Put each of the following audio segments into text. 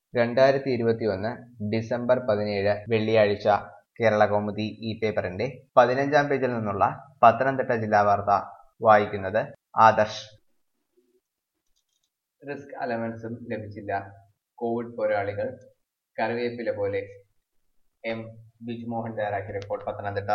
2021 December 17 വെള്ളിയാഴ്ച കേരളകൗമുദി ഈ പേപ്പറിന്റെ 15-ാം പേജിൽ നിന്നുള്ള പത്തനംതിട്ട ജില്ലാ വാർത്ത വായിക്കുന്നത് ആദർശ്. റിസ്ക് അലവൻസും ലഭിച്ചില്ല, കോവിഡ് പോരാളികൾ കറിവേപ്പില പോലെ. എം ബിജുമോഹൻ തയ്യാറാക്കിയ റിപ്പോർട്ട്. പത്തനംതിട്ട.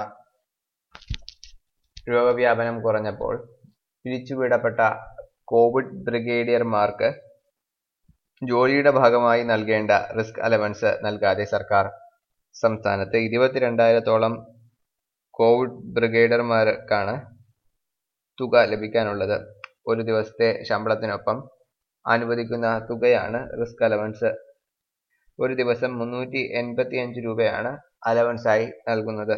രോഗവ്യാപനം കുറഞ്ഞപ്പോൾ പിരിച്ചുവിടപ്പെട്ട കോവിഡ് ബ്രിഗേഡിയർമാർക്ക് ജോലിയുടെ ഭാഗമായി നൽകേണ്ട റിസ്ക് അലവൻസ് നൽകാതെ സർക്കാർ. സംസ്ഥാനത്ത് 22,000-ഓളം കോവിഡ് ബ്രിഗേഡിയർമാർക്കാണ് തുക ലഭിക്കാനുള്ളത്. ഒരു ദിവസത്തെ ശമ്പളത്തിനൊപ്പം അനുവദിക്കുന്ന തുകയാണ് റിസ്ക് അലവൻസ്. ഒരു ദിവസം 385 രൂപയാണ് അലവൻസായി നൽകുന്നത്.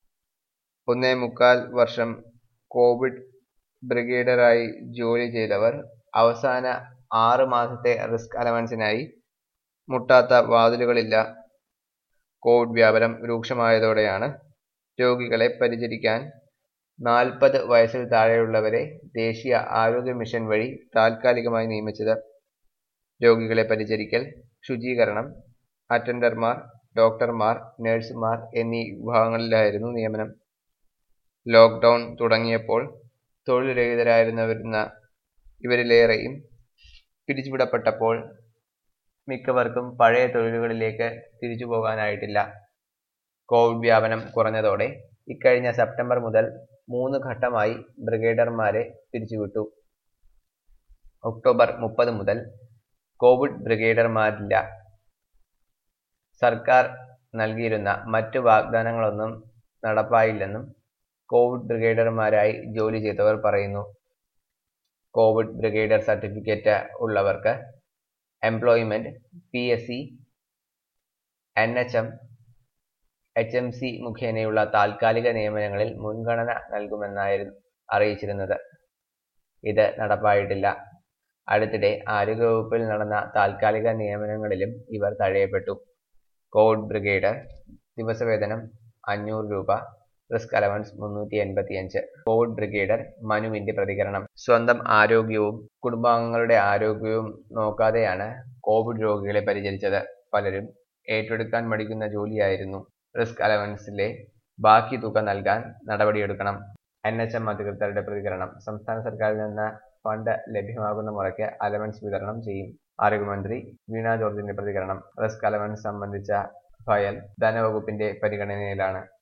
1.25 വർഷം കോവിഡ് ബ്രിഗേഡിയറായി ജോലി ചെയ്തവർ അവസാന 6 മാസത്തെ റിസ്ക് അലവൻസിനായി മുട്ടാത്ത വാതിലുകളില്ല. കോവിഡ് വ്യാപനം രൂക്ഷമായതോടെയാണ് രോഗികളെ പരിചരിക്കാൻ 40 വയസ്സിൽ താഴെയുള്ളവരെ ദേശീയ ആരോഗ്യ മിഷൻ വഴി താൽക്കാലികമായി നിയമിച്ചത്. രോഗികളെ പരിചരിക്കൽ, ശുചീകരണം, അറ്റൻഡർമാർ, ഡോക്ടർമാർ, നഴ്സുമാർ എന്നീ വിഭാഗങ്ങളിലായിരുന്നു നിയമനം. ലോക്ക്ഡൌൺ തുടങ്ങിയപ്പോൾ തൊഴിൽ രഹിതരായിരുന്ന ഇവരിലേറെയും പിരിച്ചുവിടപ്പെട്ടപ്പോൾ മിക്കവർക്കും പഴയ തൊഴിലുകളിലേക്ക് തിരിച്ചു പോകാനായിട്ടില്ല. കോവിഡ് വ്യാപനം കുറഞ്ഞതോടെ ഇക്കഴിഞ്ഞ സെപ്റ്റംബർ മുതൽ 3 ഘട്ടമായി ബ്രിഗേഡിയർമാരെ പിരിച്ചുവിട്ടു. ഒക്ടോബർ 30 മുതൽ കോവിഡ് ബ്രിഗേഡിയർമാരില്ല. സർക്കാർ നൽകിയിരുന്ന മറ്റു വാഗ്ദാനങ്ങളൊന്നും നടപ്പായില്ലെന്നും കോവിഡ് ബ്രിഗേഡിയർമാരായി ജോലി ചെയ്തവർ പറയുന്നു. കോവിഡ് ബ്രിഗേഡിയർ സർട്ടിഫിക്കറ്റ് ഉള്ളവർക്ക് എംപ്ലോയ്മെന്റ്, PSC, NHM, HMC മുഖേനയുള്ള താൽക്കാലിക നിയമനങ്ങളിൽ മുൻഗണന നൽകുമെന്നായിരുന്നു അറിയിച്ചിരുന്നത്. ഇത് നടപ്പായിട്ടില്ല. അടുത്തിടെ ആരോഗ്യവകുപ്പിൽ നടന്ന താൽക്കാലിക നിയമനങ്ങളിലും ഇവർ തഴയപ്പെട്ടു. കോവിഡ് ബ്രിഗേഡിയർ ദിവസവേതനം 500 രൂപ, റിസ്ക് അലവൻസ് 385. കോവിഡ് ബ്രിഗേഡിയർ മനുവിന്റെ പ്രതികരണം. സ്വന്തം ആരോഗ്യവും കുടുംബാംഗങ്ങളുടെ ആരോഗ്യവും നോക്കാതെയാണ് കോവിഡ് രോഗികളെ പരിചരിച്ചത്. പലരും ഏറ്റെടുക്കാൻ മടിക്കുന്ന ജോലിയായിരുന്നു. റിസ്ക് അലവൻസിലെ ബാക്കി തുക നൽകാൻ നടപടിയെടുക്കണം. NHM അധികൃതരുടെ പ്രതികരണം. സംസ്ഥാന സർക്കാരിൽ നിന്ന് ഫണ്ട് ലഭ്യമാകുന്ന മുറയ്ക്ക് അലവൻസ് വിതരണം ചെയ്യും. ആരോഗ്യമന്ത്രി വീണ ജോർജിന്റെ പ്രതികരണം. റിസ്ക് അലവൻസ് സംബന്ധിച്ച ഫയൽ ധനവകുപ്പിന്റെ പരിഗണനയിലാണ്.